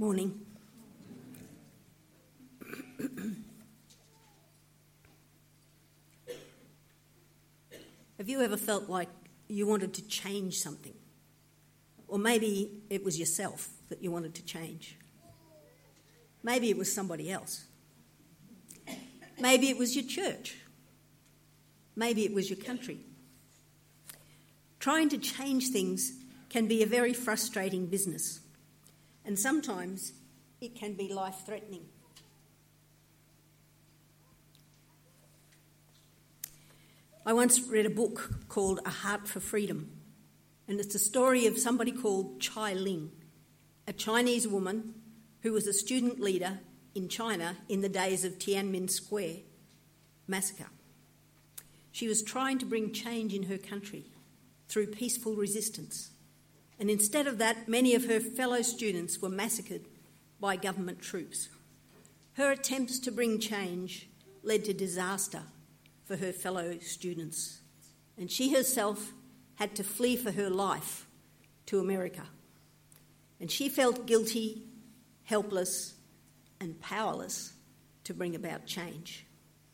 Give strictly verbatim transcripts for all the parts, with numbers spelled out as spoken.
Morning. Have you ever felt like you wanted to change something? Or maybe it was yourself that you wanted to change. Maybe it was somebody else. Maybe it was your church. Maybe it was your country. Trying to change things can be a very frustrating business, and sometimes it can be life-threatening. I once read a book called A Heart for Freedom, and it's a story of somebody called Chai Ling, a Chinese woman who was a student leader in China in the days of Tiananmen Square massacre. She was trying to bring change in her country through peaceful resistance, and instead of that, many of her fellow students were massacred by government troops. Her attempts to bring change led to disaster for her fellow students, and she herself had to flee for her life to America. And she felt guilty, helpless, and powerless to bring about change.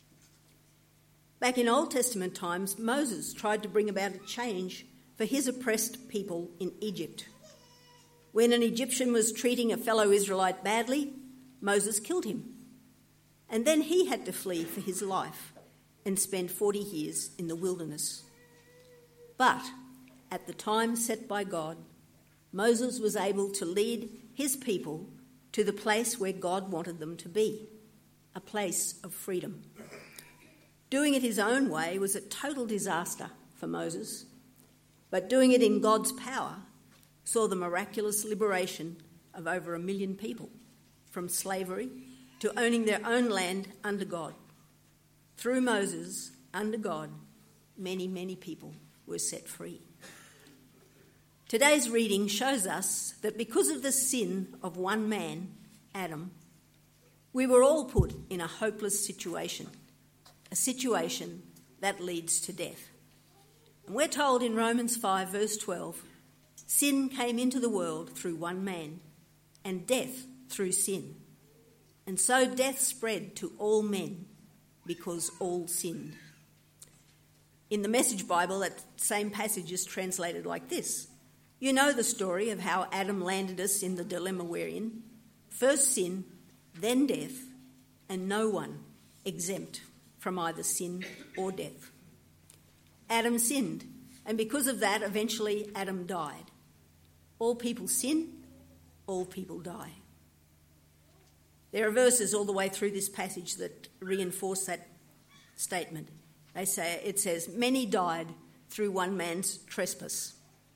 Back in Old Testament times, Moses tried to bring about a change for his oppressed people in Egypt. When an Egyptian was treating a fellow Israelite badly, Moses killed him. And then he had to flee for his life and spend forty years in the wilderness. But at the time set by God, Moses was able to lead his people to the place where God wanted them to be, a place of freedom. Doing it his own way was a total disaster for Moses, but doing it in God's power saw the miraculous liberation of over a million people from slavery to owning their own land under God. Through Moses, under God, many, many people were set free. Today's reading shows us that because of the sin of one man, Adam, we were all put in a hopeless situation, a situation that leads to death. And we're told in Romans five, verse twelve, sin came into the world through one man, and death through sin. And so death spread to all men because all sinned. In the Message Bible, that same passage is translated like this. You know the story of how Adam landed us in the dilemma we're in. First sin, then death, and no one exempt from either sin or death. Adam sinned, and because of that, eventually Adam died. All people sin, all people die. There are verses all the way through this passage that reinforce that statement. They say, it says, many died through one man's trespass.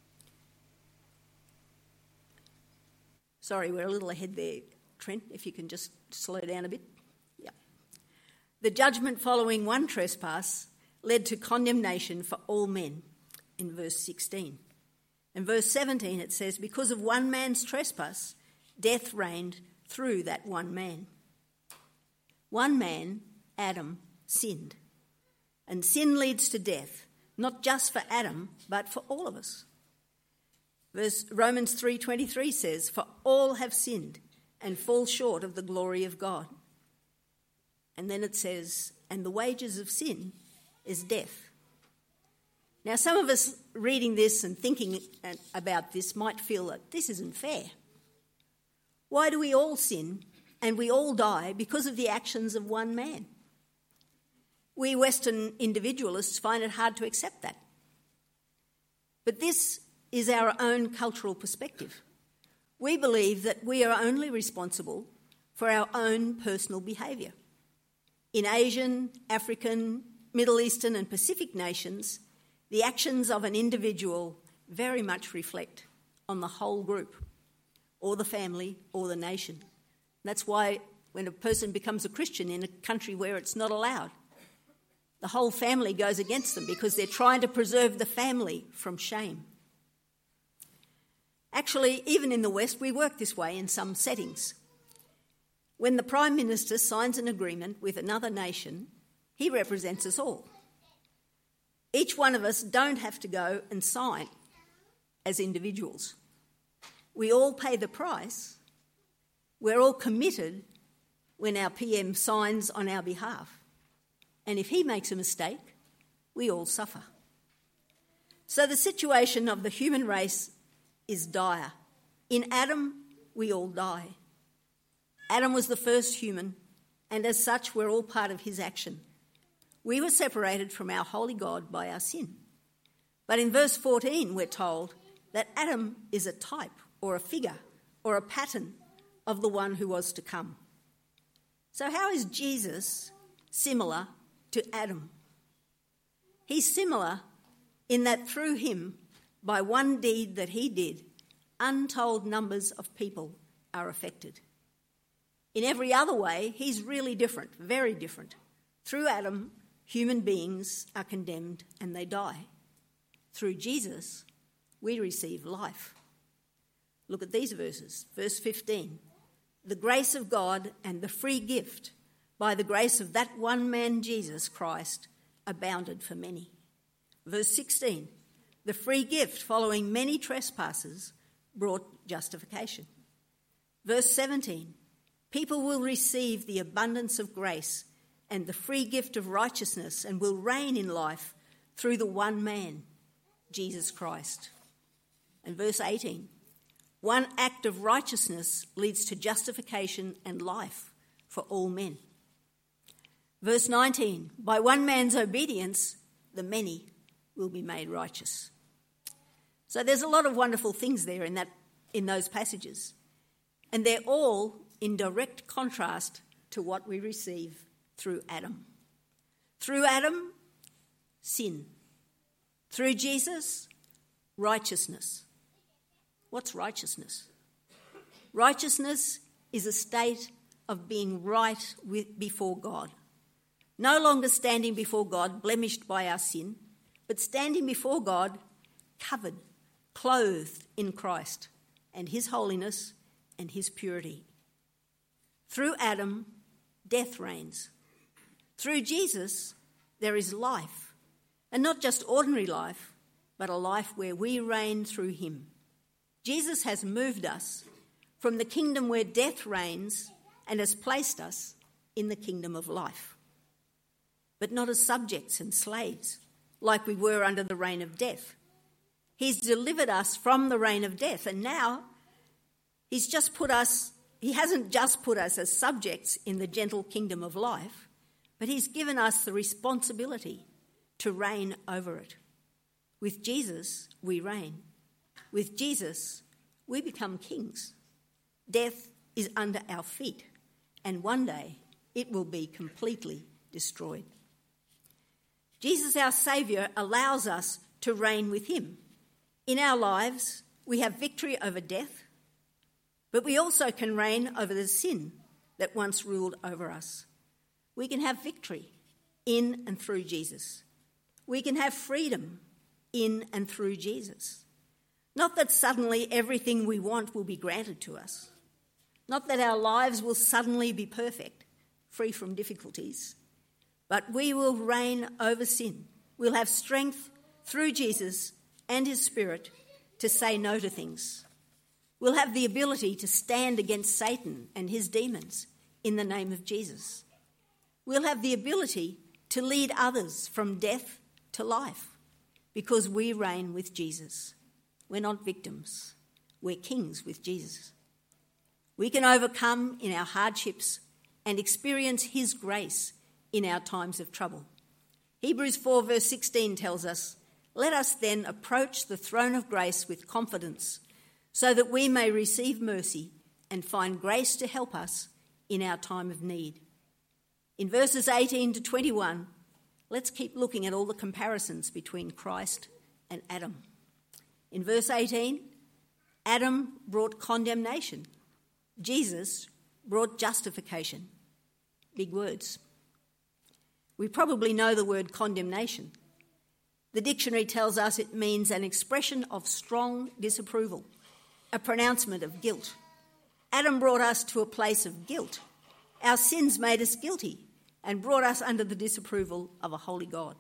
Sorry, we're a little ahead there, Trent, if you can just slow down a bit. Yeah. The judgment following one trespass led to condemnation for all men, in verse sixteen. In verse seventeen it says, because of one man's trespass, death reigned through that one man. One man, Adam, sinned. And sin leads to death, not just for Adam, but for all of us. Verse Romans three twenty-three says, for all have sinned and fall short of the glory of God. And then it says, and the wages of sin is death. Now, some of us reading this and thinking about this might feel that this isn't fair. Why do we all sin and we all die because of the actions of one man? We Western individualists find it hard to accept that. But this is our own cultural perspective. We believe that we are only responsible for our own personal behaviour. In Asian, African, Middle Eastern and Pacific nations, the actions of an individual very much reflect on the whole group, or the family, or the nation. That's why when a person becomes a Christian in a country where it's not allowed, the whole family goes against them because they're trying to preserve the family from shame. Actually, even in the West, we work this way in some settings. When the Prime Minister signs an agreement with another nation, he represents us all. Each one of us don't have to go and sign as individuals. We all pay the price, We're all committed when our P M signs on our behalf. And if he makes a mistake, we all suffer. So the situation of the human race is dire. In Adam, we all die. Adam was the first human, and as such, we're all part of his action. We were separated from our holy God by our sin. But in verse fourteen, we're told that Adam is a type or a figure or a pattern of the one who was to come. So how is Jesus similar to Adam? He's similar in that through him, by one deed that he did, untold numbers of people are affected. In every other way, he's really different, very different. Through Adam, human beings are condemned and they die. Through Jesus, we receive life. Look at these verses. Verse fifteen. The grace of God and the free gift by the grace of that one man, Jesus Christ, abounded for many. Verse sixteen. The free gift following many trespasses brought justification. Verse seventeen. People will receive the abundance of grace and the free gift of righteousness and will reign in life through the one man, Jesus Christ. And verse eighteen. One act of righteousness leads to justification and life for all men. Verse nineteen. By one man's obedience, the many will be made righteous. So there's a lot of wonderful things there in that in those passages. And they're all in direct contrast to what we receive through Adam. Through Adam, sin. Through Jesus, righteousness. What's righteousness? Righteousness is a state of being right with, before God. No longer standing before God blemished by our sin, but standing before God covered, clothed in Christ and his holiness and his purity. Through Adam, death reigns. Through Jesus, there is life, and not just ordinary life, but a life where we reign through him. Jesus has moved us from the kingdom where death reigns and has placed us in the kingdom of life. But not as subjects and slaves, like we were under the reign of death. He's delivered us from the reign of death, and now he's just put us, he hasn't just put us as subjects in the gentle kingdom of life, but he's given us the responsibility to reign over it. With Jesus, we reign. With Jesus, we become kings. Death is under our feet, and one day it will be completely destroyed. Jesus, our Saviour, allows us to reign with him. In our lives, we have victory over death, but we also can reign over the sin that once ruled over us. We can have victory in and through Jesus. We can have freedom in and through Jesus. Not that suddenly everything we want will be granted to us. Not that our lives will suddenly be perfect, free from difficulties. But we will reign over sin. We'll have strength through Jesus and his Spirit to say no to things. We'll have the ability to stand against Satan and his demons in the name of Jesus. We'll have the ability to lead others from death to life because we reign with Jesus. We're not victims. We're kings with Jesus. We can overcome in our hardships and experience his grace in our times of trouble. Hebrews four verse sixteen tells us, "Let us then approach the throne of grace with confidence, so that we may receive mercy and find grace to help us in our time of need." In verses eighteen to twenty-one, let's keep looking at all the comparisons between Christ and Adam. In verse eighteen, Adam brought condemnation. Jesus brought justification. Big words. We probably know the word condemnation. The dictionary tells us it means an expression of strong disapproval, a pronouncement of guilt. Adam brought us to a place of guilt. Our sins made us guilty and brought us under the disapproval of a holy God.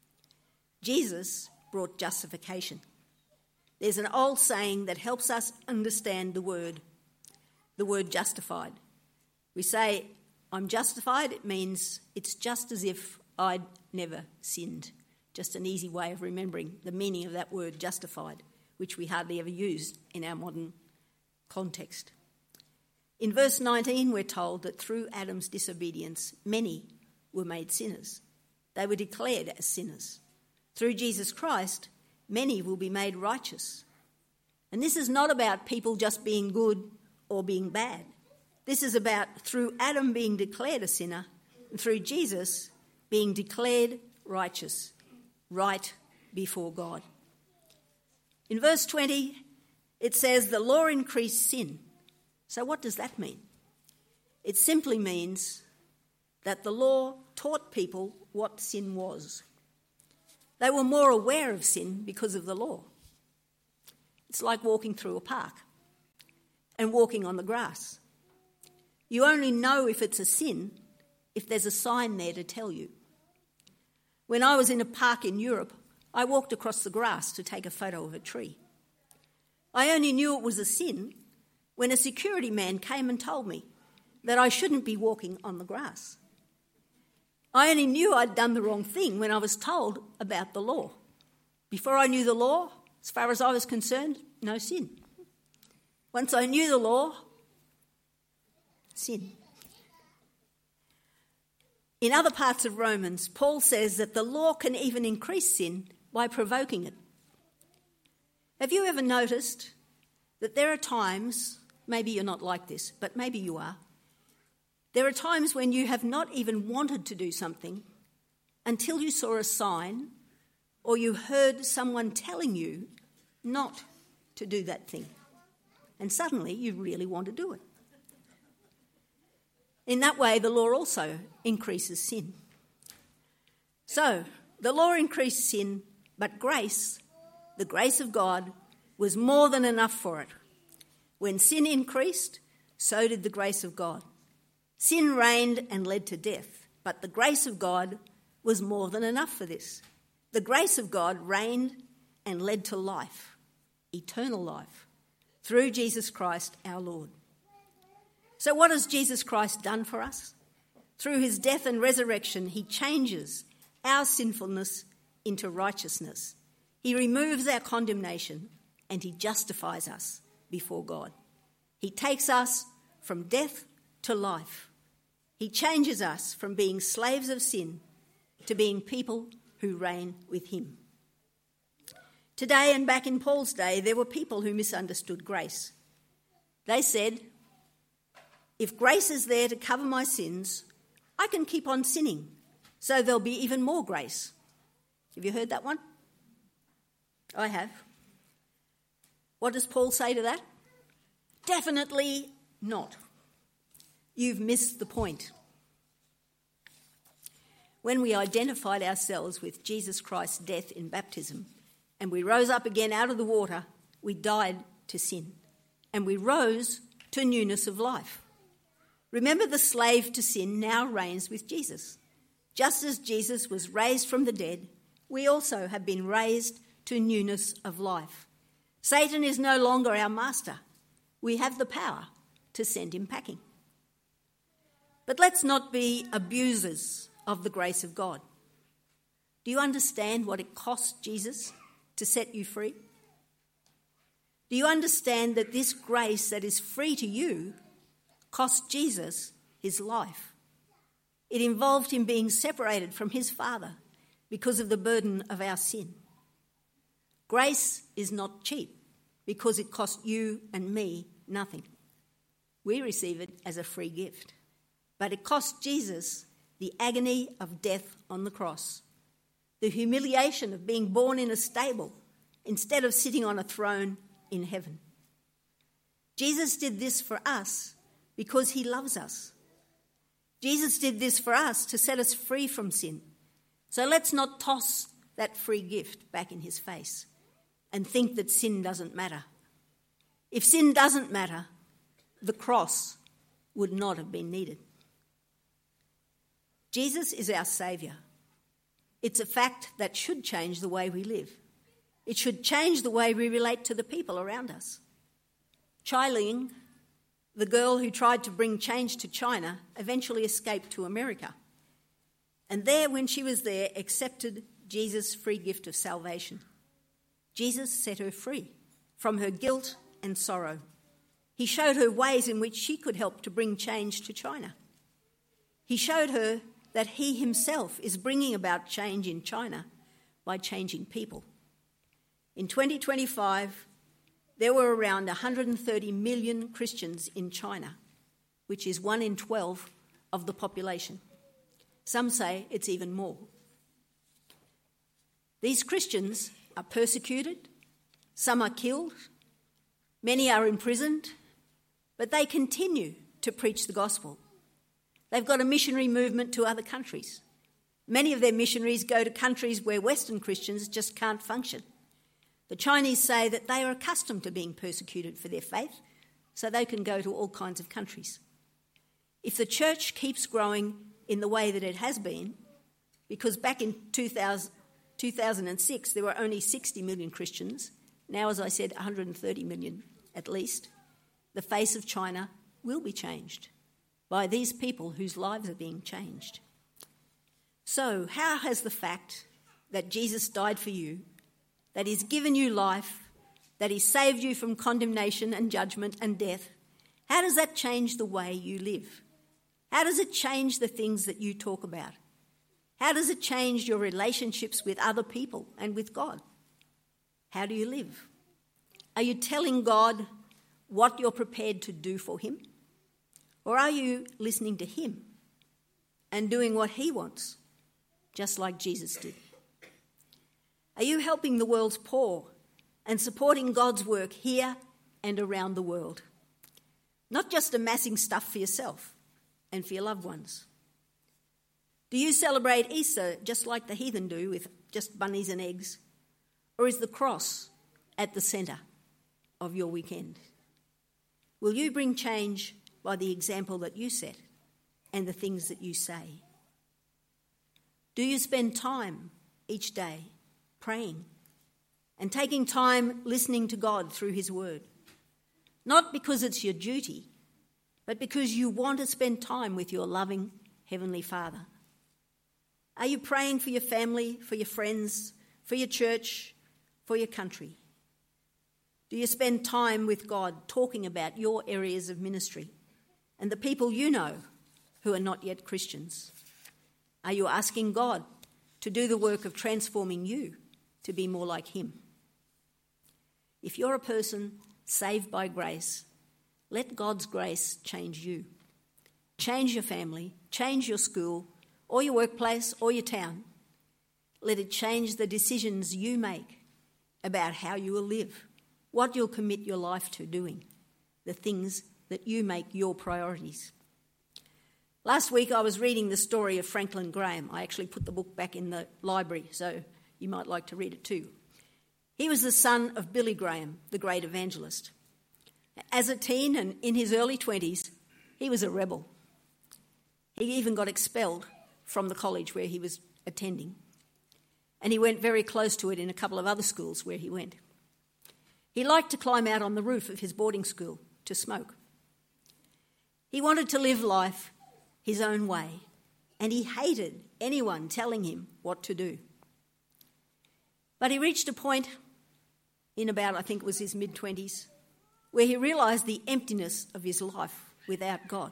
Jesus brought justification. There's an old saying that helps us understand the word, the word justified. We say, I'm justified, it means it's just as if I'd never sinned. Just an easy way of remembering the meaning of that word justified, which we hardly ever use in our modern context. In verse nineteen, we're told that through Adam's disobedience, many were made sinners. They were declared as sinners. Through Jesus Christ, many will be made righteous. And this is not about people just being good or being bad. This is about through Adam being declared a sinner and through Jesus being declared righteous, right before God. In verse twenty, it says the law increased sin. So what does that mean? It simply means that the law taught people what sin was. They were more aware of sin because of the law. It's like walking through a park and walking on the grass. You only know if it's a sin if there's a sign there to tell you. When I was in a park in Europe, I walked across the grass to take a photo of a tree. I only knew it was a sin when a security man came and told me that I shouldn't be walking on the grass. I only knew I'd done the wrong thing when I was told about the law. Before I knew the law, as far as I was concerned, no sin. Once I knew the law, sin. In other parts of Romans, Paul says that the law can even increase sin by provoking it. Have you ever noticed that there are times, maybe you're not like this, but maybe you are, there are times when you have not even wanted to do something until you saw a sign or you heard someone telling you not to do that thing. And suddenly you really want to do it. In that way, the law also increases sin. So, the law increased sin, but grace, the grace of God, was more than enough for it. When sin increased, so did the grace of God. Sin reigned and led to death, but the grace of God was more than enough for this. The grace of God reigned and led to life, eternal life, through Jesus Christ our Lord. So what has Jesus Christ done for us? Through his death and resurrection, he changes our sinfulness into righteousness. He removes our condemnation and he justifies us before God. He takes us from death to life. He changes us from being slaves of sin to being people who reign with him. Today and back in Paul's day, there were people who misunderstood grace. They said, if grace is there to cover my sins, I can keep on sinning, so there'll be even more grace. Have you heard that one? I have. What does Paul say to that? Definitely not. You've missed the point. When we identified ourselves with Jesus Christ's death in baptism and we rose up again out of the water, we died to sin and we rose to newness of life. Remember, the slave to sin now reigns with Jesus. Just as Jesus was raised from the dead, we also have been raised to newness of life. Satan is no longer our master. We have the power to send him packing. But let's not be abusers of the grace of God. Do you understand what it cost Jesus to set you free? Do you understand that this grace that is free to you cost Jesus his life? It involved him being separated from his Father because of the burden of our sin. Grace is not cheap because it cost you and me nothing. We receive it as a free gift. But it cost Jesus the agony of death on the cross, the humiliation of being born in a stable instead of sitting on a throne in heaven. Jesus did this for us because he loves us. Jesus did this for us to set us free from sin. So let's not toss that free gift back in his face and think that sin doesn't matter. If sin doesn't matter, the cross would not have been needed. Jesus is our Saviour. It's a fact that should change the way we live. It should change the way we relate to the people around us. Chai Ling the girl who tried to bring change to China eventually escaped to America. And there, when she was there, accepted Jesus' free gift of salvation. Jesus set her free from her guilt and sorrow. He showed her ways in which she could help to bring change to China. He showed her that he himself is bringing about change in China by changing people. In twenty twenty-five, there were around one hundred thirty million Christians in China, which is one in twelve of the population. Some say it's even more. These Christians are persecuted, some are killed, many are imprisoned, but they continue to preach the gospel. They've got a missionary movement to other countries. Many of their missionaries go to countries where Western Christians just can't function. The Chinese say that they are accustomed to being persecuted for their faith, so they can go to all kinds of countries. If the church keeps growing in the way that it has been, because back in two thousand, two thousand six there were only sixty million Christians, now, as I said, one hundred thirty million at least, the face of China will be changed by these people whose lives are being changed. So, how has the fact that Jesus died for you, that he's given you life, that he saved you from condemnation and judgment and death, how does that change the way you live? How does it change the things that you talk about? How does it change your relationships with other people and with God? How do you live? Are you telling God what you're prepared to do for him? Or are you listening to him and doing what he wants, just like Jesus did? Are you helping the world's poor and supporting God's work here and around the world? Not just amassing stuff for yourself and for your loved ones. Do you celebrate Easter just like the heathen do, with just bunnies and eggs? Or is the cross at the centre of your weekend? Will you bring change by the example that you set and the things that you say? Do you spend time each day praying and taking time listening to God through his word? Not because it's your duty, but because you want to spend time with your loving Heavenly Father. Are you praying for your family, for your friends, for your church, for your country? Do you spend time with God talking about your areas of ministry and the people you know who are not yet Christians? Are you asking God to do the work of transforming you to be more like him? If you're a person saved by grace, let God's grace change you. Change your family, change your school, or your workplace, or your town. Let it change the decisions you make about how you will live, what you'll commit your life to doing, the things that you make your priorities. Last week I was reading the story of Franklin Graham. I actually put the book back in the library, so you might like to read it too. He was the son of Billy Graham, the great evangelist. As a teen and in his early twenties, he was a rebel. He even got expelled from the college where he was attending. And he went very close to it in a couple of other schools where he went. He liked to climb out on the roof of his boarding school to smoke. He wanted to live life his own way, and he hated anyone telling him what to do. But he reached a point in about, I think it was his mid-twenties, where he realised the emptiness of his life without God.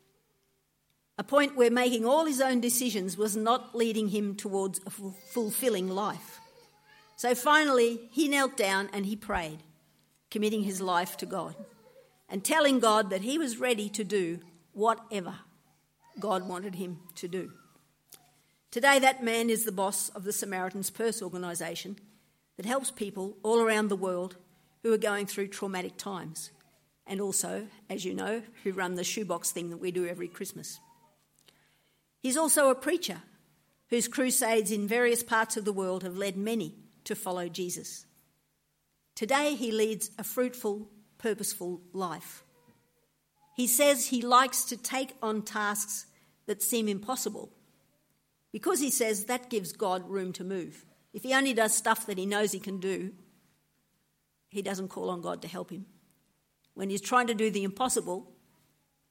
A point where making all his own decisions was not leading him towards a fulfilling life. So finally, he knelt down and he prayed, committing his life to God and telling God that he was ready to do whatever God wanted him to do. Today, that man is the boss of the Samaritan's Purse organisation that helps people all around the world who are going through traumatic times, and also, as you know, who run the shoebox thing that we do every Christmas. He's also a preacher whose crusades in various parts of the world have led many to follow Jesus. Today he leads a fruitful, purposeful life. He says he likes to take on tasks that seem impossible because he says that gives God room to move. If he only does stuff that he knows he can do, he doesn't call on God to help him. When he's trying to do the impossible,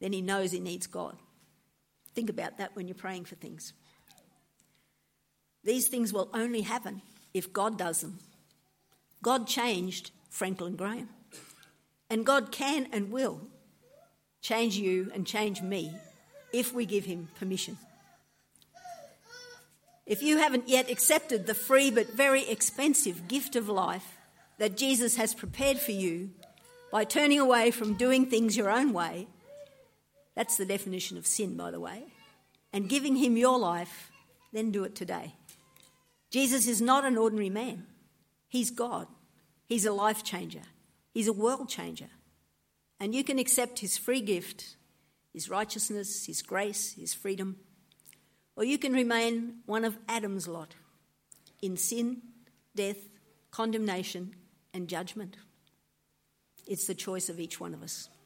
then he knows he needs God. Think about that when you're praying for things. These things will only happen if God does them. God changed Franklin Graham. And God can and will change you and change me if we give him permission. If you haven't yet accepted the free but very expensive gift of life that Jesus has prepared for you by turning away from doing things your own way, that's the definition of sin, by the way, and giving him your life, then do it today. Jesus is not an ordinary man. He's God. He's a life changer. He's a world changer. And you can accept his free gift, his righteousness, his grace, his freedom, or you can remain one of Adam's lot in sin, death, condemnation, and judgment. It's the choice of each one of us.